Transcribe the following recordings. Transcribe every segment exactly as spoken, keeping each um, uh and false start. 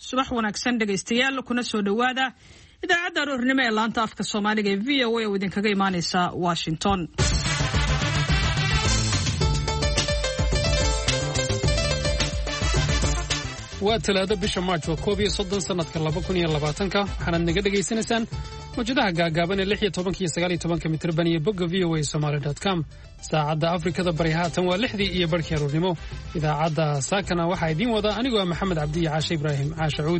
subax wanaagsan dhegaystayaal kuna soo dhawaada idaacadda aroornimo ee laanta afka Soomaaliga ee V O A oo idinkaga imaanaysa Washington. waa talaado bisha March oo koob iyo soddon sanadka laba kun iyo labaatanka waxaad naga dhageysanaysaan mujadaha gaagaaban ee lix iyo toban iyo sagaal iyo toban mitir ban iyo bogga v o a somali dot com. saacadda Afrikada bari haatan waa lixdii iyo barkii aroornimo. idaacadda saakana waxaa idiin wada anigoo ah Maxamed Cabdi iyo Caashe Ibraahim Caashe Cuud.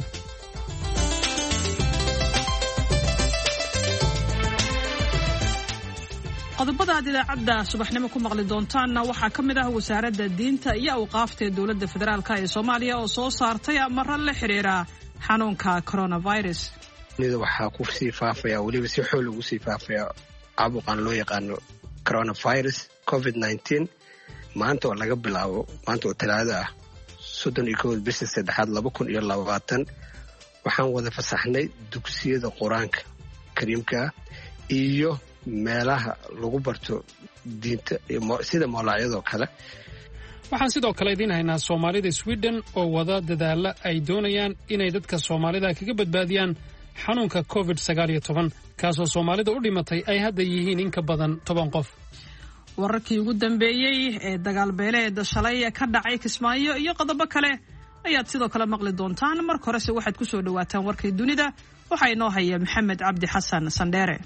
qodobada aad idaacadda subaxnimo ku maqli doontaanna waxaa ka mid ah wasaaradda diinta iyo awqaafta ee dowladda federaalka ee Soomaaliya oo soo saartay amaro la xiriira xanuunka coronavirus. nida waxaa ku sii faafaya waliba si xoog ugu sii faafaya caabuqan loo yaqaano coronavirus covid nineteen. maanta oo laga bilaabo maanta oo talaado ah soddon iyo kow bisha saddexaad laba kun iyo labaatan waxaan wada fasaxnay dugsiyada quraanka kariimka iyo meelaha lagu barto diinta sida moolacyada kale. waxaan sidoo kale idin haynaa Soomaalida Sweden oo wada dadaala ay doonayaan inay dadka Soomaalida kaga badbaadiyaan xanuunka covid sagaal iyo toban kaasoo Soomaalida u dhimatay ay hadda yihiin in ka badan toban qof. wararkii ugu dambeeyay ee dagaal beeleed shalay ka dhacay Kismaayo iyo qodobo kale ayaad sidoo kale maqli doontaan. marka hore waxaad ku soo dhawaataan warkii dunida waxa inoo haya Maxamed Cabdi Xasan Sandheere.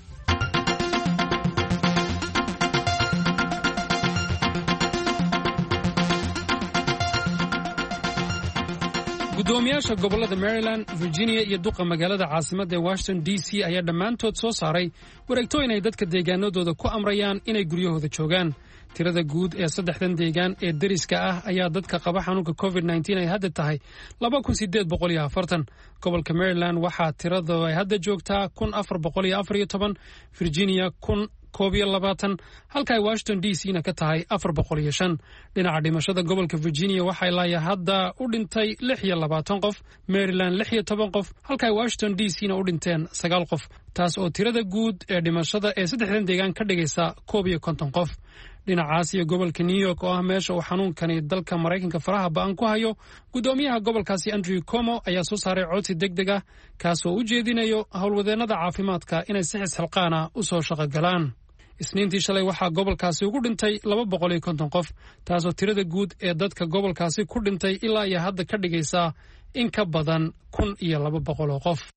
gudoomiyaasha gobolada Maryland, Virginia iyo duqa magaalada caasimadda ee Washington D C ayaa dhammaantood soo saaray wareegtooyin ay dadka deegaanadooda ku amrayaan inay guryahooda joogaan. tirada guud ee saddexdan deegaan ee deriska ah ayaa dadka qaba xanuunka covid nineteen ay hadda tahay laba kun siddeed boqol iyo afartan. gobolka Maryland waxaa tirada ay hadda joogtaa kun afar boqol iyo afar iyo toban, Virginia kun koob iyo labaatan, halka ay Washington D C na ka tahay afar boqol iyo shan. dhinaca dhimashada gobolka Virginia waxaa ilaa hadda u dhintay lix iyo labaatan qof, Maryland lix iyo toban qof, halka ay Washington D C na u dhinteen sagaal qof, taas oo tirada guud ee dhimashada ee saddexdan deegaan ka dhigaysa koob iyo konton qof. dhinacaas iyo gobolka New York oo ah meesha uu xanuunkani dalka Maraykanka faraha ba'an ku hayo, gudoomiyaha gobolkaasi Andrew Cuomo ayaa soo saaray codsi degdeg ah kaasoo u jeedinayo howlwadeennada caafimaadka inay si xilqaan ah u soo shaqo galaan. isniintii shalay waxaa gobolkaasi ugu dhintay laba boqol iyo konton qof, taasoo tirada guud ee dadka gobolkaasi ku dhintay ilaa iyo hadda ka dhigaysa in ka badan kun iyo laba boqol oo qof.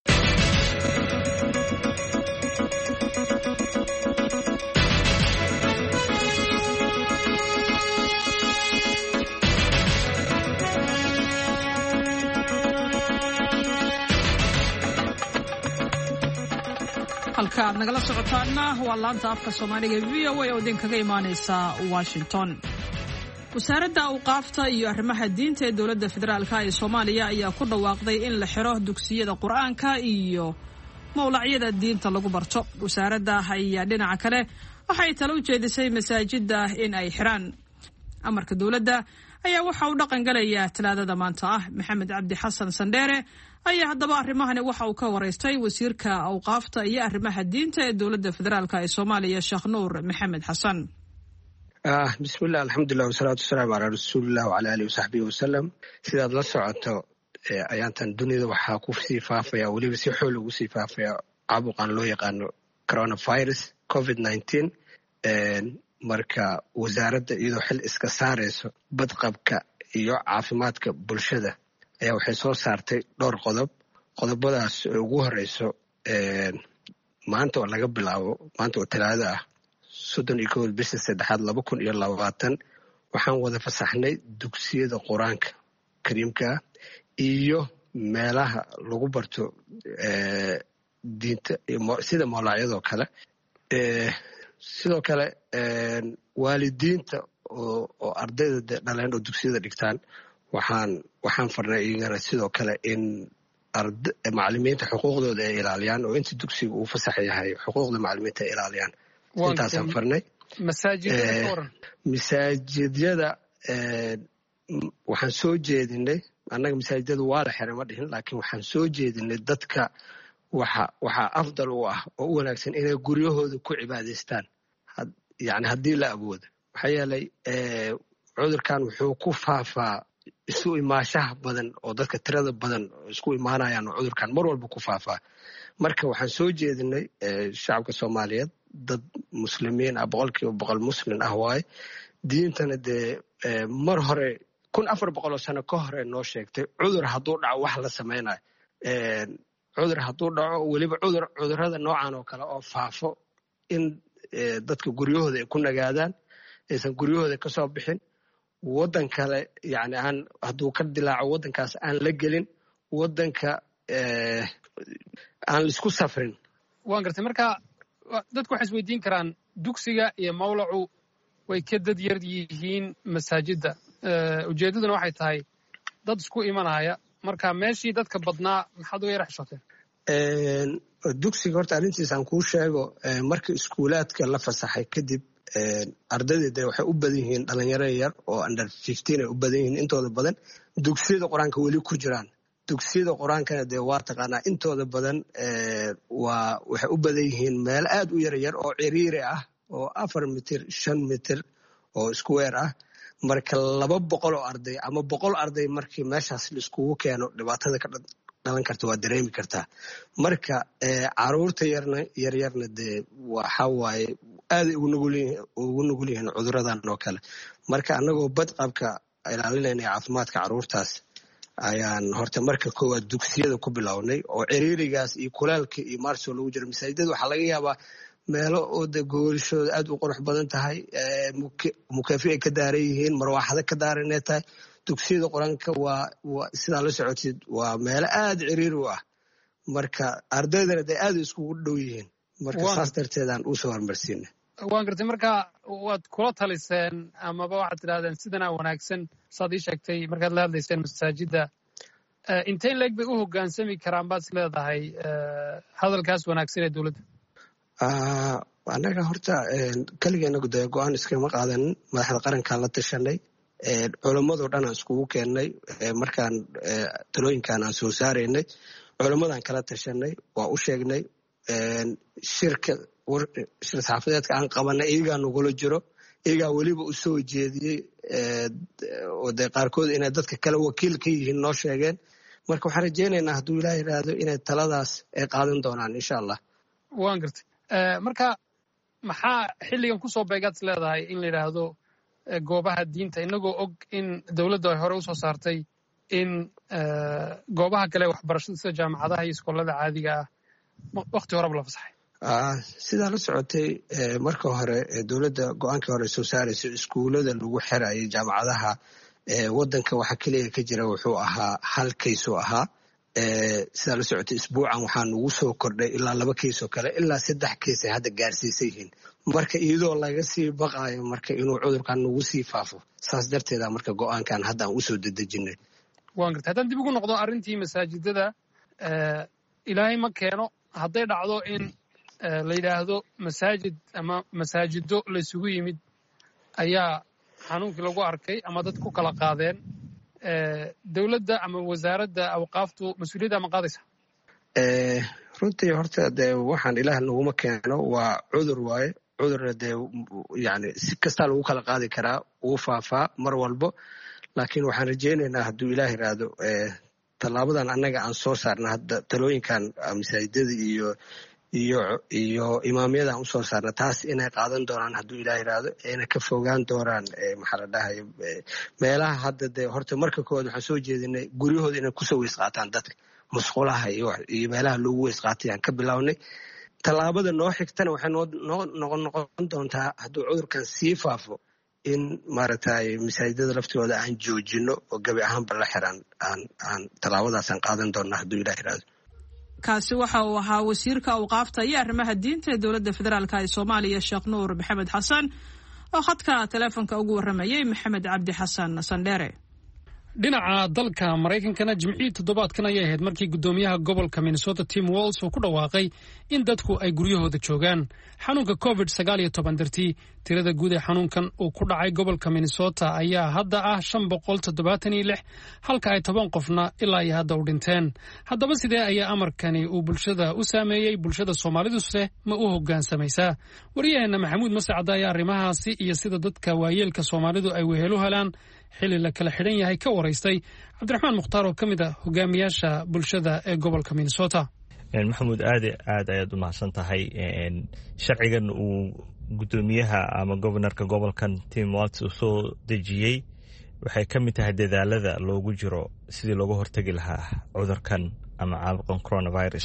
halka aad nagala socotaana waa laanta afka Soomaaliga ee V O A oo idinkaga imaanaysa Washington. wasaaradda awqaafta iyo arrimaha diinta ee dowladda federaalka ee Soomaaliya ayaa ku dhawaaqday in la xiro dugsiyada quraanka iyo mawlacyada diinta lagu barto. wasaaradda ayaa dhinaca kale waxay talo u jeedisay masaajidda in ay xiraan. amarka dowladda ayaa waxa uu dhaqan galaya talaadada maanta ah. Maxamed Cabdi Xasan Sandheere ayaa haddaba arrimahani waxa uu ka waraystay wasiirka awqaafta iyo arrimaha diinta ee dowladda federaalka ee Soomaaliya Sheekh Nuur Maxamed Xasan. ah bismillah alxamdulillah wasalaatu wasalaamu calaa rasuulillah wa calaa aalihi wasaxbihi wasallam. sidaad la socoto ayaantan dunida waxaa ku sii faafaya waliba si xoog ugu sii faafaya caabuqan loo yaqaano coronavirus covid nineteen. marka wasaaradda iyadoo xil iska saarayso badqabka iyo caafimaadka bulshada ayaa waxay soo saartay dhowr qodob. qodobadaas ugu horeyso maanta oo laga bilaabo maanta oo talaado ah soddon iyo kow bisha saddexaad laba kun iyo labaatan waxaan wada fasaxnay dugsiyada quraanka kariimka iyo meelaha lagu barto diinta sida moolacyada kale. sidoo kale waalidiinta oo ardayda dhaleen oo dugsiyada dhigtaan waxaan waxaan farnay iyagana sidoo kale in macallimiinta xuquuqdooda ay ilaaliyaan oo inta dugsiga uu fasax yahay xuquuqda macallimiinta ay ilaaliyaan. intaasaan farnay. masaajidyada waxaan soo jeedinay annaga masaajidada waa la xiray ma dhihin, laakiin waxaan soo jeedinay dadka waxa waxaa afdal u ah oo u wanaagsan inay guryahooda ku cibaadaystaan yani haddii la awoodo. maxaa yeelay cudurkan wuxuu ku faafaa isu imaashaha badan oo dadka tirada badan isku imaanayaan oo cudurkan mar walba ku faafaa. marka waxaan soo jeedinay shacabka soomaaliyeed dad muslimiin ah boqolkiiba boqol muslim ah waaye diintana dee mar hore kun afar boqol oo sano ka hore noo sheegtay cudur hadduu dhaco wax la samaynayo cudur hadduu dhaco weliba cudur cudurrada noocan oo kale oo faafo in dadka guryahooda ay ku nagaadaan aysan guryahooda ka soo bixin waddan kale yani aan hadduu ka dilaaco waddankaas aan la gelin waddanka aan laisku safrin. waan gartay marka dadku waxay isweydiin karaan dugsiga iyo mawlacu way ka dad yar yihiin masaajidda ujeeddaduna waxay tahay dad isku imanaya marka meeshii dadka badnaa maxaad uga yara xishooteen? dugsiga horta arrintiis aan kuu sheego marka iskuulaadka la fasaxay kadib ardayda waxay u badan yihiin dhalinyaro yar oo under fifteen ay u badan yihiin intooda badan dugsiyada qur-aanka weli ku jiraan. dugsiyada qur-aankana dee waa taqaanaa intooda badan waa waxay u badan yihiin meel aad u yar yar oo ciriiri ah oo afar mitir shan mitir oo square ah. marka laba boqol oo arday ama boqol arday markii meeshaas laiskugu keeno dhibaatada ka dhalan karta waa dareemi kartaa. marka caruurta yarna yaryarna dee waxa waaye aaday ugu nugul yihiin cuduradan oo kale. marka annagoo badqabka ilaalinayna caafimaadka caruurtaas ayaan horta marka koowaad dugsiyada ku bilownay oo ciriirigaas iyo kulaalka iyo maarso lagu jiro. masaajidada waxaa laga yaabaa meelo oo de goolishooda aad u qurux badan tahay mukeefi ay ka daaran yihiin marwaaxado ka daaran inay tahay. dugsiyada qur-aanka waa sidaa la socotid waa meelo aad ciriiri u ah marka ardaydana de aad iskugu dhow yihiin marka saas darteedaan usoo hormarsiina. waan gartay marka waad kula taliseen amaba waxaad tidhahdeen sidanaa wanaagsan saad ii sheegtay markaad la hadlayseen masaajidda intayn leeg bay u hoggaansami karaan baad is leedahay hadalkaas wanaagsan ee dowladda? annaga horta keligeena de go-aan iskama qaadanin madaxda qarankaan la tashanay culammadoo dhan aan iskugu keennay markaan talooyinkaan aan soo saaraynay culammadaan kala tashanay waa u sheegnay shirka shir saxaafadeedka aan qabanay iyagaa nagula jiro iyagaa weliba u soo jeediyey oo dee qaarkood inay dadka kale wakiil ka yihiin noo sheegeen. marka waxaan rajaynaynaa hadduu ilaah yidhaahdo inay taladaas ay qaadan doonaan insha allah. waan gartay marka maxaa xilligan kusoo beegaad is leedahay in la yidhaahdo goobaha diinta inagoo og in dowladda ay hore usoo saartay in goobaha kale waxbarashada sida jaamacadaha iyo iskoolada caadiga ah wakti horeba la fasaxay? sidaa la socotay marka hore dowladda go-aankii hore soo saaraysa iskuullada lagu xirayay jaamacadaha waddanka waxa keliya ka jira wuxuu ahaa hal kaysoo ahaa. sidaa la socotay isbuucan waxaa nagu soo kordhay ilaa laba kaysoo kale ilaa saddex kays ay hadda gaarsiisan yihiin. marka iyadoo laga sii baqaayo marka inuu cudurkan nagu sii faafo saas darteeda marka go-aankan hadda aan usoo dedejinay. waan gartay haddaan dib ugu noqdo arrintii masaajidada ilaahay ma keeno hadday dhacdo in la yidhaahdo masaajid ama masaajido laysugu yimid ayaa xanuunkii lagu arkay ama dad ku kala qaadeen dowladda ama wasaaradda awqaaftu mas-uuliyadda ma qaadaysa? runtii horta dee waxaan ilaah naguma keeno waa cudur waaye cudurna dee yani si kastaa lagu kala qaadi karaa uu faafaa mar walbo. laakiin waxaan rajaynaynaa hadduu ilaah yidhaahdo tallaabadan annaga aan soo saarna hadda talooyinkan masaajidada iyo iyo iyo imaamyada aan usoo saarna taas inay qaadan doonaan hadduu ilaah yidhaahdo ayna ka fogaan doonaan maxaa la dhahay meelaha hadda dee horta marka koowaad waxaan soo jeedinay guryahooda inay kusoo weys qaataan dadka musqulaha iyo meelaha loogu weys qaatay aan ka bilownay. tallaabada noo xigtana waxay noo noqon noqon doontaa hadduu cudurkan sii faafo in maaragtay masaajidada laftooda aan joojino oo gabi ahaanba la xiran aan aan tallaabadaasaan qaadan doonna hadduu ilaah yidhaahdo. kaasi waxa uu ahaa wasiirka awqaafta iyo arrimaha diinta ee dowladda federaalka ee soomaaliya sheekh nuur maxamed xasan oo khadka teleefonka ugu warramayay maxamed cabdi xasan sandheere. dhinaca dalka maraykankana jimcihii toddobaadkan ayay ahayd markii guddoomiyaha gobolka minnesota tim walls uu ku dhawaaqay in dadku ay guryahooda joogaan xanuunka covid sagaal iyo toban dartii. tirada guud ee xanuunkan uu ku dhacay gobolka minnesota ayaa hadda ah shan boqol toddobaatan iyo lix halka ay toban qofna ilaa iyo hadda u dhinteen. haddaba sidee ayaa amarkani uu bulshada u saameeyey? bulshada soomaaliduse ma u hoggaansamaysaa? waryaheena maxamuud mascad ayaa arrimahaasi iyo sida dadka waayeelka soomaalidu ay wehelu helaan xilli la kala xidhan yahay ka waraystay cabdiraxmaan mukhtaar oo ka mid ah hogaamiyaasha bulshada ee gobolka minnesota. maxamuud aad aad ayaad u mahadsan tahay. sharcigan uu guddoomiyaha ama gobanarka gobolkan Tim Walz uu soo dejiyey waxay ka mid tahay dadaalada loogu jiro sidii looga hortagi lahaa cudurkan ama caabuqan coronavirus.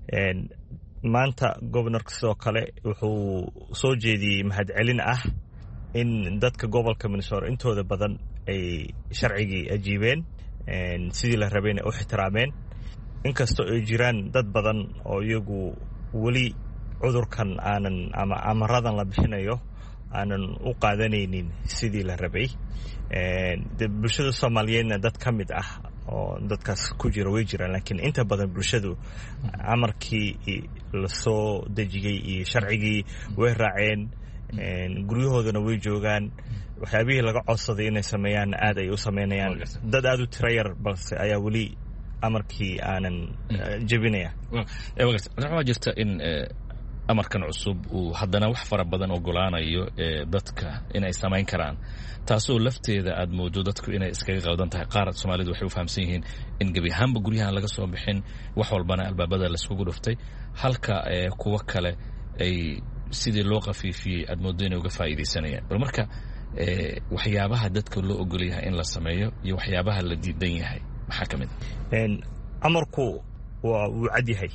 maanta gobanarka sidoo kale wuxuu soo jeediyey mahadcelin ah in dadka gobolka Minnesota intooda badan ay sharcigii ajiibeen sidii la rabeen u ixtiraameen, inkastoo ay jiraan dad badan oo iyagu weli cudurkan aanan ama amaradan la bixinayo aanan u qaadanaynin sidii la rabay. bulshada Soomaaliyeedna dad ka mid ah oo dadkaas ku jira way jiraan, laakiin inta badan bulshadu amarkii la soo dejiyey iyo sharcigii way raaceen, guryahoodana way joogaan. waxyaabihii laga codsaday inay sameeyaan aad ay u sameynayaan. dad aad u tiro yar balse ayaa weli amarkii aanan jebinaya. waxaa jirta in amarkan cusub uu haddana wax fara badan ogolaanayo dadka inay samayn karaan, taasoo lafteeda aad moodo dadku inay iskaga qaldan tahay. qaar Soomaalidu waxay u fahamsan yihiin in gebi ahaanba guryahan laga soo bixin, wax walbana albaabada laiskugu dhuftay, halka kuwa kale ay sidii loo qafiifiyey aad moodo inay uga faa'iidaysanayaan. bal marka waxyaabaha dadka loo ogol yahay in la sameeyo iyo waxyaabaha la diidan yahay maxaa ka mid ah? amarku waa wuu cad yahay.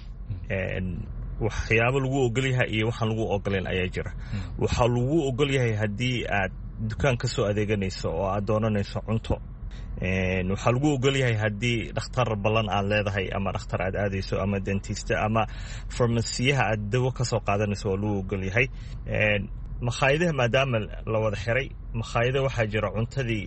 waxyaabo lagu ogol yahay iyo waxaan lagu ogoleen ayaa jira. waxaa lagu ogol yahay haddii aad dukaan ka soo adeeganayso oo aad doonanayso cunto. waxaa lagu ogol yahay haddii dhakhtar ballan aad leedahay ama dhakhtar aad aadayso ama dentiste ama farmasiyaha aad dawo ka soo qaadanayso waa lagu ogol yahay. makhaayadaha maadaama la wada xiray, makhaayada waxaa jira cuntadii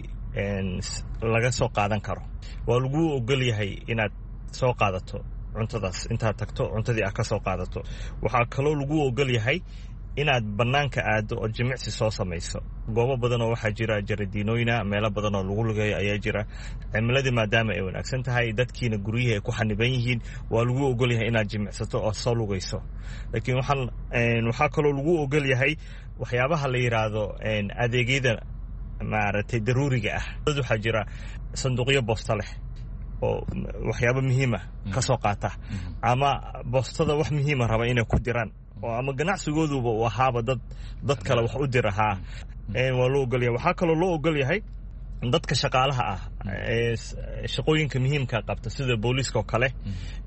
laga soo qaadan karo, waa lagu ogol yahay inaad soo qaadato cuntadaas intaad tagto cuntadii aad ka soo qaadato. waxaa kaloo lagu ogol yahay inaad bannaanka aado oo jimicsi soo samayso. goobo badan oo waxaa jira jaradiinooyina, meelo badan oo lagu lugeeyo ayaa jira. cimiladii maadaama ay wanaagsan tahay, dadkiina guryihii ay ku xaniban yihiin, waa lagu ogol yahay inaad jimicsato oo soo lugayso. laakiin waxaan waxaa kaloo lagu ogol yahay waxyaabaha la yiraahdo adeegyada maaragtay daruuriga ah. dad waxaa jira sanduuqyo boosta leh oo waxyaabo muhiima ka soo qaata, ama boostada wax muhiima raba inay ku diraan, oo ama ganacsigooduba uu ahaaba dad dad kale wax u dirahaa. waa loo ogol yahay. waxaa kaloo loo ogol yahay dadka shaqaalaha ah ee shaqooyinka muhiimka qabta sida booliiska oo kale,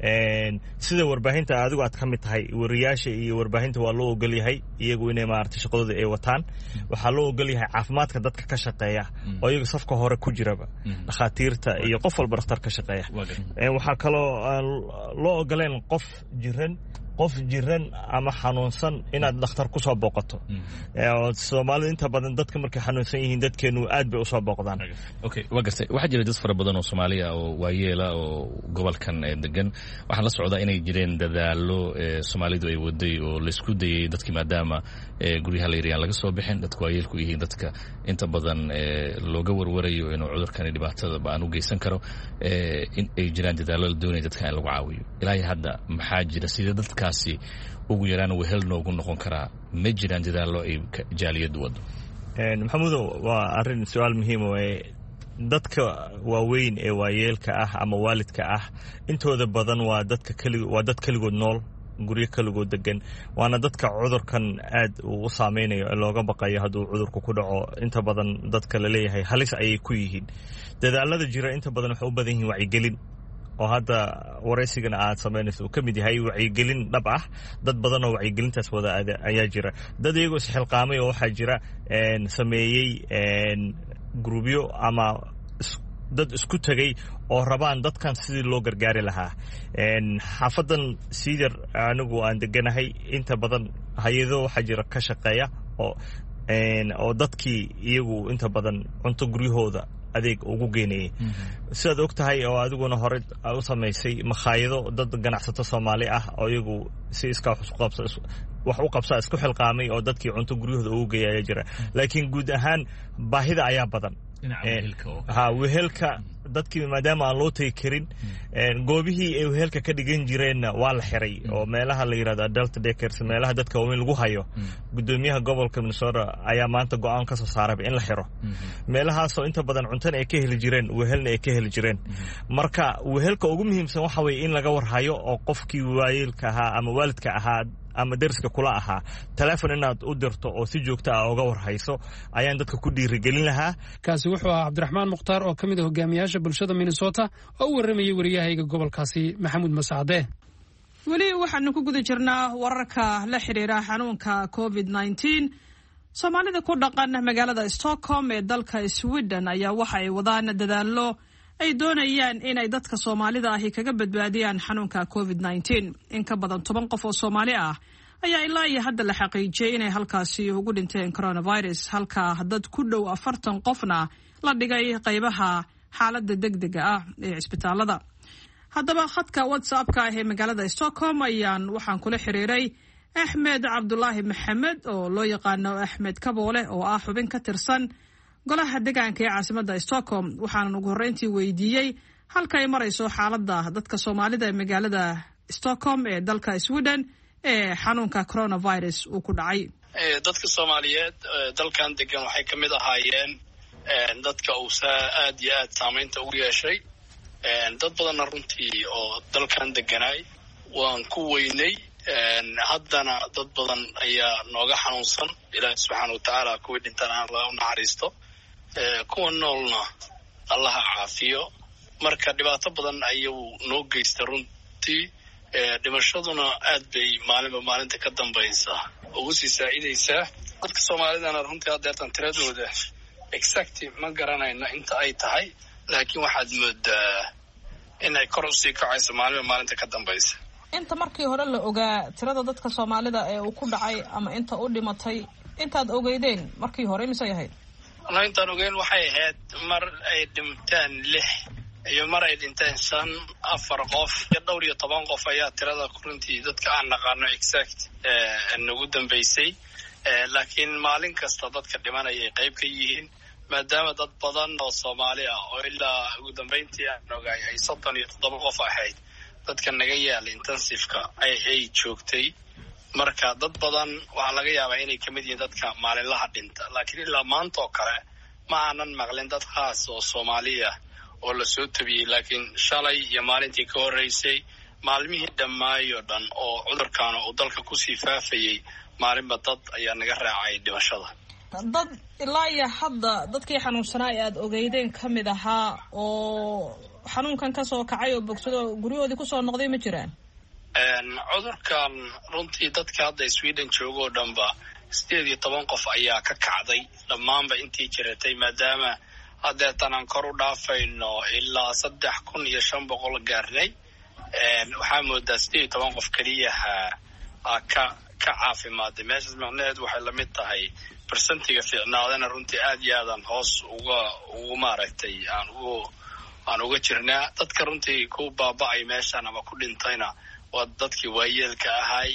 sida warbaahinta adigu aad ka mid tahay, wariyaasha iyo warbaahinta waa loo ogol yahay iyagu inay maaragtay shaqadooda ay wataan. waxaa loo ogol yahay caafimaadka dadka ka shaqeeya oo iyaga safka hore ku jiraba, dhakhaatiirta iyo qof walba dhakhtar ka shaqeeya. waxaa kaloo loo ogoleen qof jiran qof jiran ama xanuunsan inaad dhakhtar ku soo booqato. Soomaalidu inta badan dadka markay xanuunsan yihiin dadkeenu aad bay u soo booqdaan. okay waa gartay. waxaa jira dad fara badan oo Soomaaliya oo waayeela oo gobolkan degan. waxaan la socdaa inay jireen dadaallo Soomaalidu ay waday oo la isku dayay dadkii maadaama guryaha la yiraan laga soo bixin, dadku waayeelku yihiin dadka inta badan looga warwarayo inuu cudurkan dhibaatada baan u geysan karo, in ay jiraan dadaallo la doonayo dadka in lagu caawiyo. ilaa hadda maxaa jira sida dadka ugu yaraan wehel noogu noqon karaa? ma jiraan dadaallo ay jaaliyadu wado? maxamuudow, waa arrin su-aal muhiim waaye. dadka waaweyn ee waayeelka ah ama waalidka ah intooda badan waa dadka keli waa dad keligood nool, guryo keligood degan, waana dadka cudurkan aad uu u saameynayo ee looga baqayo hadduu cudurku ku dhaco. inta badan dadka la leeyahay halis ayay ku yihiin. dadaalada jira inta badan waxay u badan yihiin wacyigelin, oo hadda waraysigana aad samaynayso uu ka mid yahay wacyigelin dhab ah. dad badan oo wacyigelintaas wada ayaa jira. dad iyagoo isxilqaamay oo waxaa jira sameeyey grubyo ama dad isku tegay oo rabaan dadkan sidii loo gargaari lahaa. xaafadan Cedar anigu aan deganahay, inta badan hay-ado waxaa jira ka shaqeeya oo oo dadkii iyagu inta badan cunto guryahooda adeeg ugu geenayay. sidaad og tahay oo adiguna hore u samaysay makhaayado dad ganacsato Soomaali ah oo iyagu si iska wax u qabsa isku xilqaamay oo dadkii cunto guryahooda ugu geeyay jira. laakiin guud ahaan baahida ayaa badan. ha wehelka dadkii maadaama aan loo tegi karin goobihii ay wehelka ka dhigan jireenna waa la xiray oo meelaha la yidhahdo adult daycares meelaha dadka waaweyn lagu hayo gudoomiyaha gobolka Minnesota ayaa maanta go'aan ka soo saaray in la xiro meelahaasoo inta badan cuntana ay ka heli jireen wehelna ay ka heli jireen marka wehelka ugu muhiimsan waxa weeye in laga warhayo oo qofkii waayeelka ahaa ama waalidka ahaa ama deriska kula ahaa telefoon inaad u dirto oo si joogto ah uga warhayso ayaan dadka ku dhiirigelin lahaa. kaasi wuxuu ahaa cabdiraxmaan mukhtaar oo ka mid ah hogaamiyaasha bulshada Minnesota oo u warramayay wariyahayga gobolkaasi Maxamuud Masacade. weli waxaanu ku guda jirnaa wararka la xiriira xanuunka covid nineteen. Soomaalida ku dhaqan magaalada Stockholm ee dalka Sweden ayaa waxa ay wadaan dadaallo ay doonayaan inay dadka Soomaalida ahi kaga badbaadiyaan xanuunka covid nineteen. in ka badan toban qof oo Soomaali ah ayaa ilaa iyo hadda la xaqiijiyay inay halkaasi ugu dhinteen coronavirus halka dad ku dhow afartan qofna la dhigay qaybaha xaaladda degdega ah ee isbitaalada. haddaba khadka WhatsApp-ka ee magaalada Stockholm ayaan waxaan kula xiriiray Axmed Cabdullaahi Maxamed oo loo yaqaano Axmed Kaboole oo ah xubin ka tirsan golaha deegaanka ee caasimadda Stockholm. waxaan ugu horreyntii weydiiyey halka ay marayso xaaladda dadka Soomaalida ee magaalada Stockholm ee dalka Sweden ee xanuunka coronavirus uu ku dhacay. dadka Soomaaliyeed dalkan degan waxay ka mid ahaayeen dadka uu aad iyo aad saameynta ugu yeeshay. dad badanna runtii oo dalkan deganay waan ku weynay. haddana dad badan ayaa nooga xanuunsan. ilaahi subxaana watacaala kuwii dhintana alla u naxariisto, kuwa noolna allaha caafiyo. marka dhibaato badan ayuu noo geystay runtii. dhimashaduna aad bay maalinba maalinta ka dambaysa ugu sii saa'idaysaa. dadka Soomaalidana runtii haddeertan tiradooda exact ma garanayna inta ay tahay, laakiin waxaad moodaa inay kor usii kacayso maalinba maalinta ka dambaysa. inta markii hore la ogaa tirada dadka Soomaalida ee uu ku dhacay ama inta u dhimatay intaad ogeydeen markii hore misay ahayd? Walaal intaan ogeyn waxay ahayd mar ay dhinteen lix iyo mar ay dhinteen shan afar qof iyo dhowr iyo toban qof ayaa tirada runtii dadka aan naqaano exact ee nagu dambeysay. laakiin maalin kasta dadka dhimanayay qayb ka yihiin maadaama dad badan oo Soomaali ah oo ilaa ugu dambeyntii aan ogaay ay soddon iyo toddoba qof ahayd dadka naga yaala intensiveka ay ay joogtay. marka dad badan waxaa laga yaabaa inay ka mid yihiin dadka maalinlaha dhinta, laakiin ilaa maanta oo kale ma aanan maqlin dad khaas oo Soomaaliya oo la soo tabiyey. laakiin shalay iyo maalintii ka horreysay maalmihii dhammaayo dhan oo cudurkaana uu dalka kusii faafayey maalinba dad ayaa naga raacay dhimashada. dad ilaa iyo hadda dadkii xanuunsanaa ee aad ogeydeen ka mid ahaa oo xanuunkan ka soo kacay oo bogsado guryahoodii kusoo noqday ma jiraan? cudurkan runtii dadka hadda Sweden jooga oo dhanba sideed iyo toban qof ayaa ka kacday dhammaanba intii jiratay, maadaama haddeetan aan kor u dhaafayno ilaa saddex kun iyo shan boqol gaarnay. waxaa moodaa sideed iyo toban qof keliyaha ka ka caafimaaday. meeshaas macnaheedu waxay la mid tahay bersentiga fiicnaadana runtii aad iyo aadaan hoos uga ugu maaragtay aan ugu aan uga jirnaa. dadka runtii ku baaba'ay meeshan ama ku dhintayna waa dadkii waayeelka ahay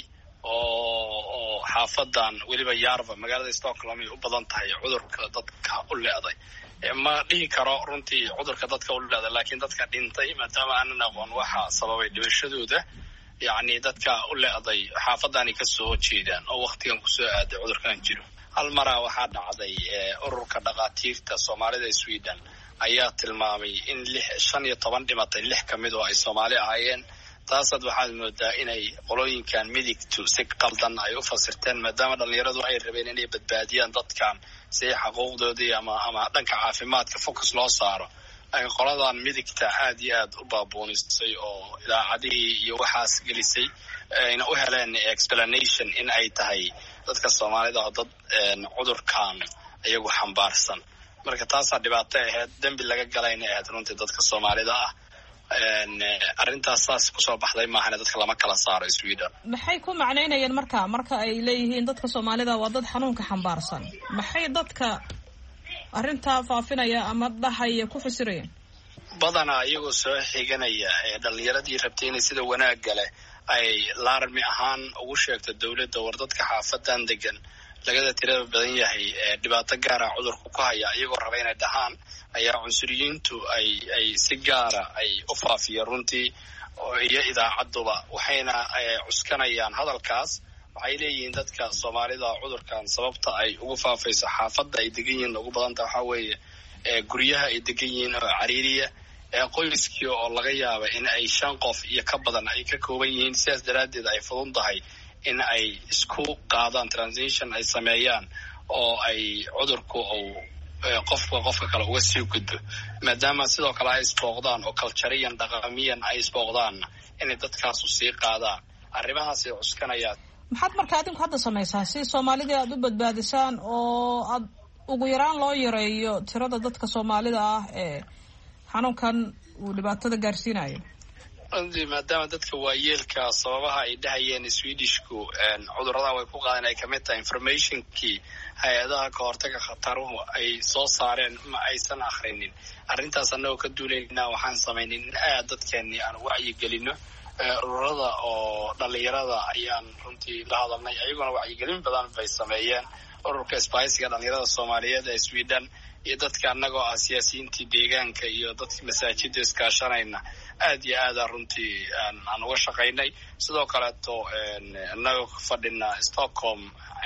oo oo xaafadan weliba Yarva magaalada Stockholm ay u badan tahay cudurka dadka u leeday. ma dhihi karo runtii cudurka dadka u leeday, laakiin dadka dhintay maadaama aanan aqoon waxa sababay dhimashadooda, yacni dadka u leeday xaafadani ka soo jeedaan oo waqtigan ku soo aaday cudurkan jiro. hal mara waxaa dhacday ururka dhaqaatiirta Soomaalida ee Sweden ayaa tilmaamay in lix shan iyo toban dhimatay, lix ka mid oo ay Soomaali ahaayeen. taasad waxaad moodaa inay qolooyinkan midigtu si qaldan ay u fasirteen, maadaama dhalinyaradu ay rabeen inay badbaadiyaan dadkan si xuquuqdoodii ama ama dhanka caafimaadka focus loo saaro. ay qoladan midigta aad iyo aad u baabuunisay oo idaacadihii iyo waxaas gelisay ayna u heleen explanation in ay tahay dadka Soomaalida oo dad cudurkan ayagu xambaarsan. marka taasaa dhibaato ahayd, dembi laga galayna ahayd runtii dadka Soomaalida ah. arrintaas saas kusoo baxday maahane dadka lama kala saaro Sweden. maxay ku macnaynayeen marka marka ay leeyihiin dadka Soomaalida waa dad xanuunka xambaarsan? maxay dadka arrintaa faafinaya ama dhahaya ku fasirayeen? badanaa iyagoo soo xiganaya ee dhalinyaradii rabtay inay sida wanaagga leh ay laarmi ahaan ugu sheegto dawladda war dadka xaafadan degan lagada tirada badan yahay dhibaato gaara cudurku ku haya iyagoo raba inay dhahaan ayaa cunsuriyiintu ay ay si gaara ay u faafiyeen runtii iyo idaacaduba waxayna cuskanayaan hadalkaas waxay leeyihiin dadka Soomaalida cudurkan sababta ay ugu faafayso xaafadda ay degan yihiin ugu badanta waxa weeye guryaha ay degan yihiin oo cariiriya qoyskii oo laga yaabo in ay shan qof iyo ka badan ay ka kooban yihiin sidaas daraadeed ay fududahay in ay isku qaadaan transition ay sameeyaan oo ay cudurku oo qofka qofka kale uga sii gudbo maadaama sidoo kale ay isbooqdaan oo cultureyan dhaqamiyan ay isbooqdaan inay dadkaas u sii qaadaan arrimahaas ay cuskanayaan maxaad markaa idinku hadda samaysaan si Soomaalida aad u badbaadisaan oo aad ugu yaraan loo yareeyo tirada dadka Soomaalida ah ee xanuunkan uu dhibaatada gaarsiinayo maadaama dadka waayeelka sababaha ay dhahayeen Swedishku cudurrada way ku qaadeen ay kamid tahay informationkii hay-adaha ka hortaga khataruhu ay soo saareen ma aysan akhrinin arrintaas annagoo ka duulaynaa waxaan samaynay in aad dadkeenii aan wacyi gelino ururada oo dhalinyarada ayaan runtii la hadalnay ayaguna wacyigelin badan bay sameeyeen ururka isbaahaysiga dhalinyarada Soomaaliyeed ee Sweden iyo dadka annagoo ah siyaasiyiintii deegaanka iyo dadka masaajidda iskaashanayna aad iyo aad runtii aan uga shaqaynay sidoo kale to annagoo ka fadhina Stockholm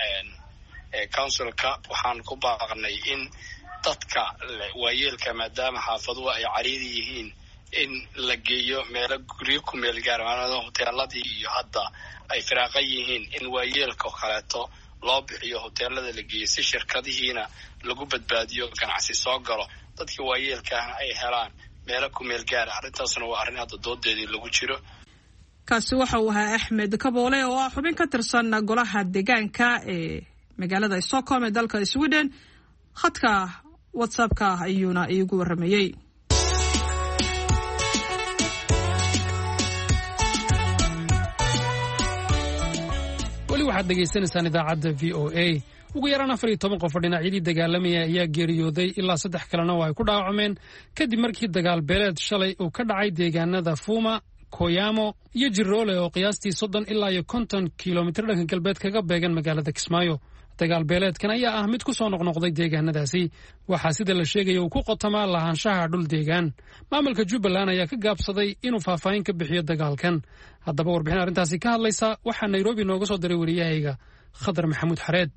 councilka waxaan ku baaqnay in dadka waayeelka maadaama xaafaduhu ay cariiri yihiin in la geeyo meelo guryo ku meel gaar ah hoteeladii iyo hadda ay firaaqan yihiin in waayeelka kaleeto loo bixiyo hoteelada la geeyo si shirkadihiina lagu badbaadiyo ganacsi soo galo dadka waayeelka ay helaan meelo ku meel gaar ah arrintaasna waa arrin hadda doodeedii lagu jiro kaasi waxa uu ahaa Axmed Kaboole oo ah xubin ka tirsan golaha deegaanka ee magaalada Stockholm ee dalka Sweden khadka WhatsApp-ka ayuuna iigu waramayay waxaad dhegaysanaysaan idaacadda v o a ugu yaraan afar iyo toban qof oo dhinacyadii dagaalamaya ayaa geeriyooday ilaa saddex kalena waa ay ku dhaawacmeen kadib markii dagaal beeleed shalay uu ka dhacay deegaanada Fuma, Koyamo iyo Jiroole oo qiyaastii soddon ilaa iyo konton kiiloomitir dhanka galbeed kaga beegan magaalada Kismaayo. dagaal beeleedkan ayaa ah mid ku soo noqnoqday deegaanadaasi waxaa sida la sheegaya uu ku qotamaa lahaanshaha dhul deegaan maamulka Jubbaland ayaa ka gaabsaday inuu faahfaahin ka bixiyo dagaalkan haddaba warbixin arrintaasi ka hadlaysa waxaa Nairobi nooga soo diray wariyahayga Khadar Maxamuud Xareed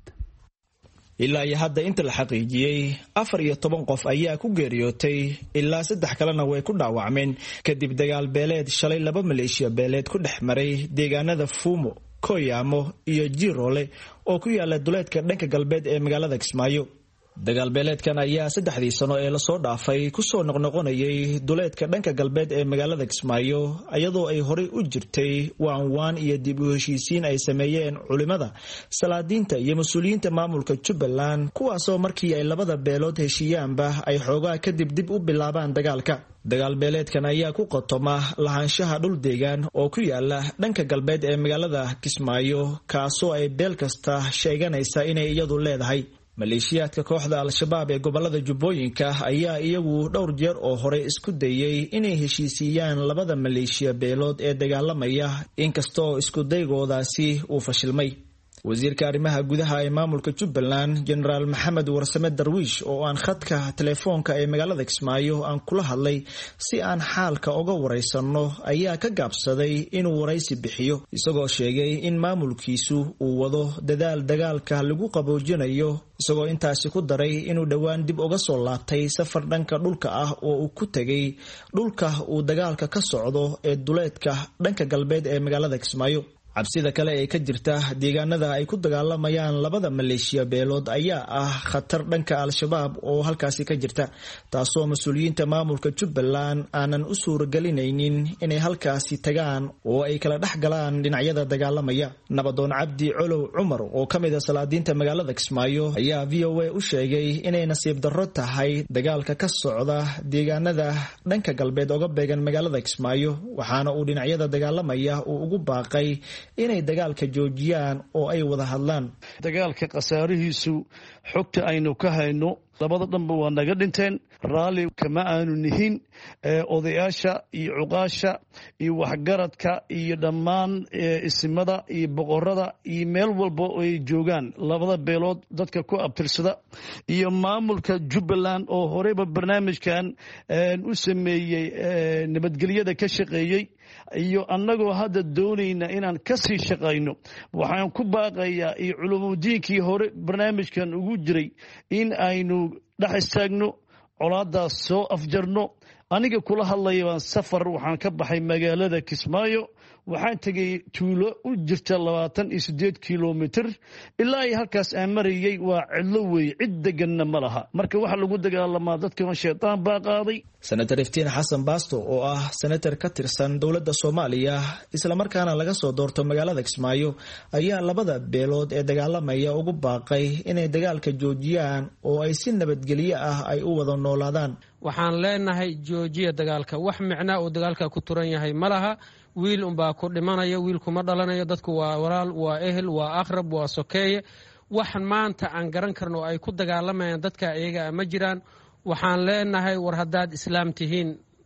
ilaa iyo hadda inta la xaqiijiyay afar iyo toban qof ayaa ku geeriyootay ilaa saddex kalena way ku dhaawacmeen kadib dagaal beeleed shalay laba maleeshiya beeleed ku dhex maray deegaanada Fumo, Koyamo iyo Jiroole oo ku yaala duleedka dhanka galbeed ee magaalada Kismaayo. dagaal beeleedkan ayaa saddexdii sano ee la soo dhaafay ku soo noqnoqonayay duleedka dhanka galbeed ee magaalada Kismaayo iyadoo ay horey u jirtay waan waan iyo dib u heshiisiin ay sameeyeen culimada salaadiinta iyo mas'uuliyiinta maamulka Jubbaland kuwaasoo markii ay labada beelood heshiiyaanba ay xoogaa kadib dib u bilaabaan dagaalka. dagaal beeleedkan ayaa ku qotoma lahaanshaha dhul deegaan oo ku yaala dhanka galbeed ee magaalada Kismaayo kaasoo ay beel kasta sheeganaysa inay iyadu leedahay. maleeshiyaadka kooxda al-shabaab ee gobolada Jubbooyinka ayaa iyagu dhowr jeer oo hore isku dayay inay heshiisiyaan labada maleeshiya beelood ee dagaalamaya inkastoo isku daygoodaasi uu fashilmay. wasiirka arrimaha gudaha ee maamulka Jubbaland General Maxamed Warsame Darwiish oo aan khadka telefoonka ee magaalada Kismaayo aan kula hadlay si aan xaalka uga wareysano ayaa ka gaabsaday inuu wareysi bixiyo isagoo sheegay in maamulkiisu uu wado dadaal dagaalka lagu qaboojinayo isagoo intaasi ku daray inuu dhawaan dib uga soo laabtay safar dhanka dhulka ah oo uu ku tagay dhulka uu dagaalka ka socdo ee duleedka dhanka galbeed ee magaalada Kismaayo. cabsida kale ee ka jirta deegaanada ay ku dagaalamayaan labada maleeshiya beelood ayaa ah khatar dhanka al-shabaab oo halkaasi ka jirta taasoo mas'uuliyiinta maamulka Jubbaland aanan u suuragelinaynin inay halkaasi tagaan oo ay kala dhex galaan dhinacyada dagaalamaya. nabadoon Cabdi Colow Cumar oo ka mid ah salaadiinta magaalada Kismaayo ayaa V O A u sheegay inay nasiib darro tahay dagaalka ka socda deegaanada dhanka galbeed uga beegan magaalada Kismaayo waxaana uu dhinacyada dagaalamaya uu ugu baaqay inay dagaalka joojiyaan oo ay wada hadlaan. dagaalka qasaarihiisu xogta aynu ka hayno labada dhanba waa naga dhinteen raalli kama aanu nihin odayaasha iyo cuqaasha iyo waxgaradka iyo dhammaan isimada iyo boqorada iyo meel walba oo ay joogaan labada beelood dadka ku abtirsada iyo maamulka Jubbaland oo horeyba barnaamijkan u sameeyey nabadgelyada ka shaqeeyey iyo annagoo hadda doonayna inaan ka sii shaqayno waxaan ku baaqayaa iyo culuumudiinkii hore barnaamijkan ugu jiray in aynu dhex istaagno colaadaas soo afjarno aniga kula hadlaya baan safar waxaan ka baxay magaalada Kismaayo waxaan tagay tuulo u jirta labaatan iyo siddeed kiiloomitir ilaa ay halkaas aan marayay waa cidlo weey cid deganna ma laha marka waxa lagu dagaalamaa dadka shaytaan baa qaaday senator Iftiin Xasan Baasto oo ah senator ka tirsan dowladda Soomaaliya isla markaana laga soo doorto magaalada Kismaayo ayaa labada beelood ee dagaalamaya ugu baaqay inay dagaalka joojiyaan oo ay si nabadgelyo ah ay u wada noolaadaan waxaan leenahay joojiya dagaalka wax micna uu dagaalka ku turan yahay malaha wiil unbaa ku dhimanayo wiil kuma dhalanayo dadku waa walaal waa ehel waa aqrab waa sokeeye wax maanta aan garan karno ay ku dagaalamayaan dadka iyaga ma jiraan waxaan leenahay war haddaad islaam tihiin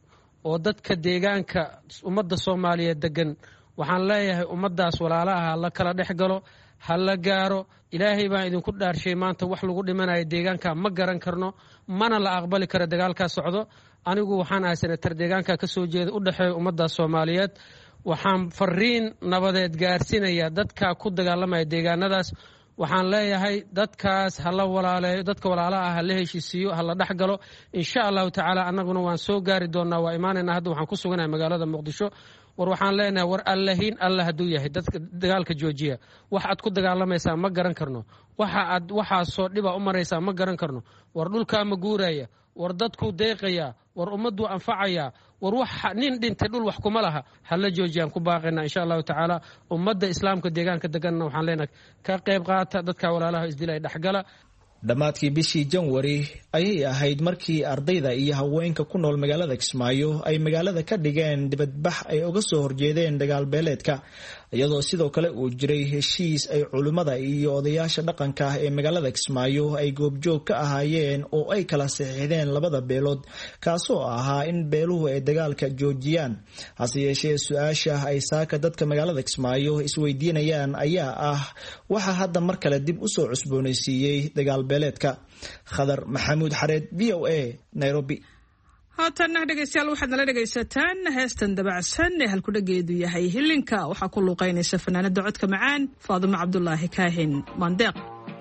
oo dadka deegaanka ummadda Soomaaliyeed degan waxaan leeyahay ummadaas walaalaha la kala dhex galo hal la gaaro ilaahay baa idinku dhaarshay maanta wax lagu dhimanayo deegaanka ma garan karno mana la aqbali karo dagaalka socdo anigu waxaan ahay senator deegaanka ka soo jeeda u dhaxay ummadda Soomaaliyeed waxaan fariin nabadeed gaarsiinaya dadka ku dagaalamaya deegaanadaas waxaan leeyahay dadkaas hala walaaleeyo dadka walaalaha ah la heshiisiyo hala dhaxgalo insha Allah taala annaguna waan soo gaari doonaa waa iimaanayna hadda waxaan ku suganahay magaalada Muqdisho war waxaan leenahay war allahin Allah haduu yahay dadka dagaalka joojiya wax aad ku dagaalamaysaa ma garan karno waxa aad waxa soo dhiba u maraysaa ma garan karno war dhulka ma guuraya war dadku deeqaya war ummadu anfacaya war wax nin dhintay dhul wax kuma laha hala joojiyaan ku baaqayna insha Allah taala ummadda islaamka deegaanka deganna waxaan leenahay ka qayb qaata dadka walaalaha isdilay dhaxgala dhammaadkii bishii January ayay ahayd markii ardayda iyo haweenka ku nool magaalada Kismaayo ay magaalada ka dhigeen dibadbax ay uga soo horjeedeen dagaal beeleedka iyadoo sidoo kale uu jiray heshiis ay culimada iyo odayaasha dhaqanka ee magaalada Kismaayo ay goobjoog ka ahaayeen oo ay kala saxiixdeen labada beelood kaasoo ahaa in beeluhu ay dagaalka joojiyaan hase yeeshee su'aasha ay saaka dadka magaalada Kismaayo isweydiinayaan ayaa ah waxa hadda mar kale dib u soo cusboonaysiiyay dagaal beeleedka Khadar Maxamuud Xareed V O A Nairobi haatan dhegeystayaal waxaad nala dhegaysataan heestan dabacsan ee halku dhageedu yahay hilinka waxaa ku luuqaynaysa fanaanada codka macaan Faaduma Cabdullaahi Kaahin Mandeeq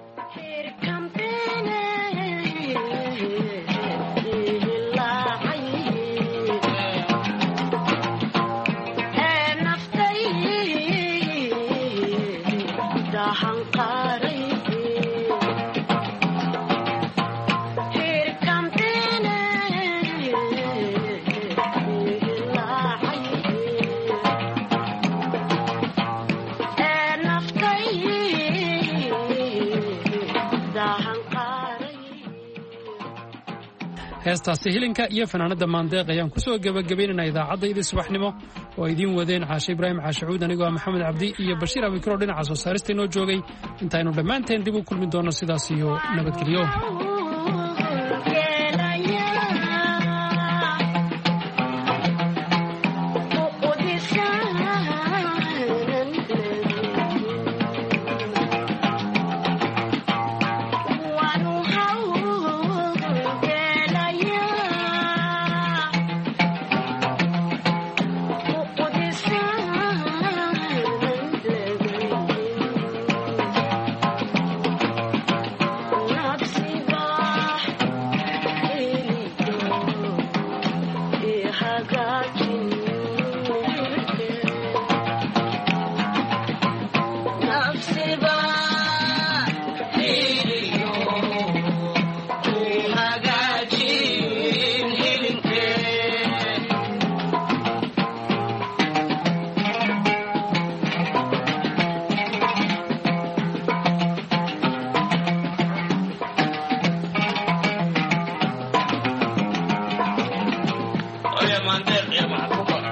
heestaasi hilinka iyo fanaanada Maandeeq ayaan ku soo gabagabeynaa idaacadayda subaxnimo oo idin wadeen Caashe Ibraahim Caashuud anigoo Maxamed Cabdi iyo Bashiir Abikro dhinaca soo saarista inoo joogay intaaynu dhammaanteen dib u kulmi doono sidaas iyo nabadgelyo Oye, Mandeeq, ya